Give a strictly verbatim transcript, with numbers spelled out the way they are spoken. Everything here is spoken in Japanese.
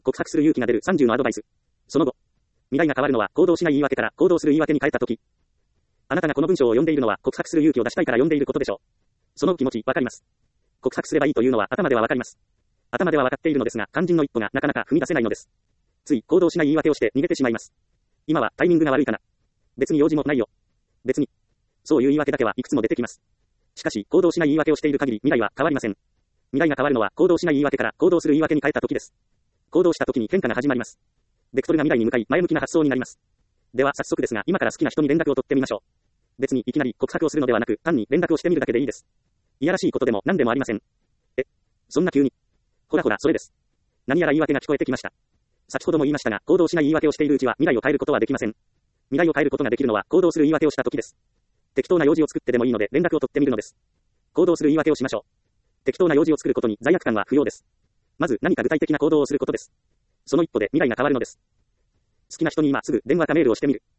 告白する勇気が出るさんじゅうのアドバイス。その後、未来が変わるのは行動しない言い訳から行動する言い訳に変えたとき。あなたがこの文章を読んでいるのは告白する勇気を出したいから読んでいることでしょう。その気持ちわかります。告白すればいいというのは頭ではわかります。頭ではわかっているのですが、肝心の一歩がなかなか踏み出せないのです。つい行動しない言い訳をして逃げてしまいます。今はタイミングが悪いかな。別に用事もないよ。別に。そういう言い訳だけはいくつも出てきます。しかし、行動しない言い訳をしている限り未来は変わりません。未来が変わるのは行動しない言い訳から行動する言い訳に変えた時です。行動した時に変化が始まります。ベクトルが未来に向かい前向きな発想になります。では早速ですが、今から好きな人に連絡を取ってみましょう。別にいきなり告白をするのではなく、単に連絡をしてみるだけでいいです。いやらしいことでも何でもありません。え、そんな急に。ほらほら、それです。何やら言い訳が聞こえてきました。先ほども言いましたが、行動しない言い訳をしているうちは未来を変えることはできません。未来を変えることができるのは行動する言い訳をした時です。適当な用事を作ってでもいいので連絡を取ってみるのです。行動する言い訳をしましょう。適当な用事を作ることに罪悪感は不要です。まず何か具体的な行動をすることです。その一歩で未来が変わるのです。好きな人に今すぐ電話かメールをしてみる。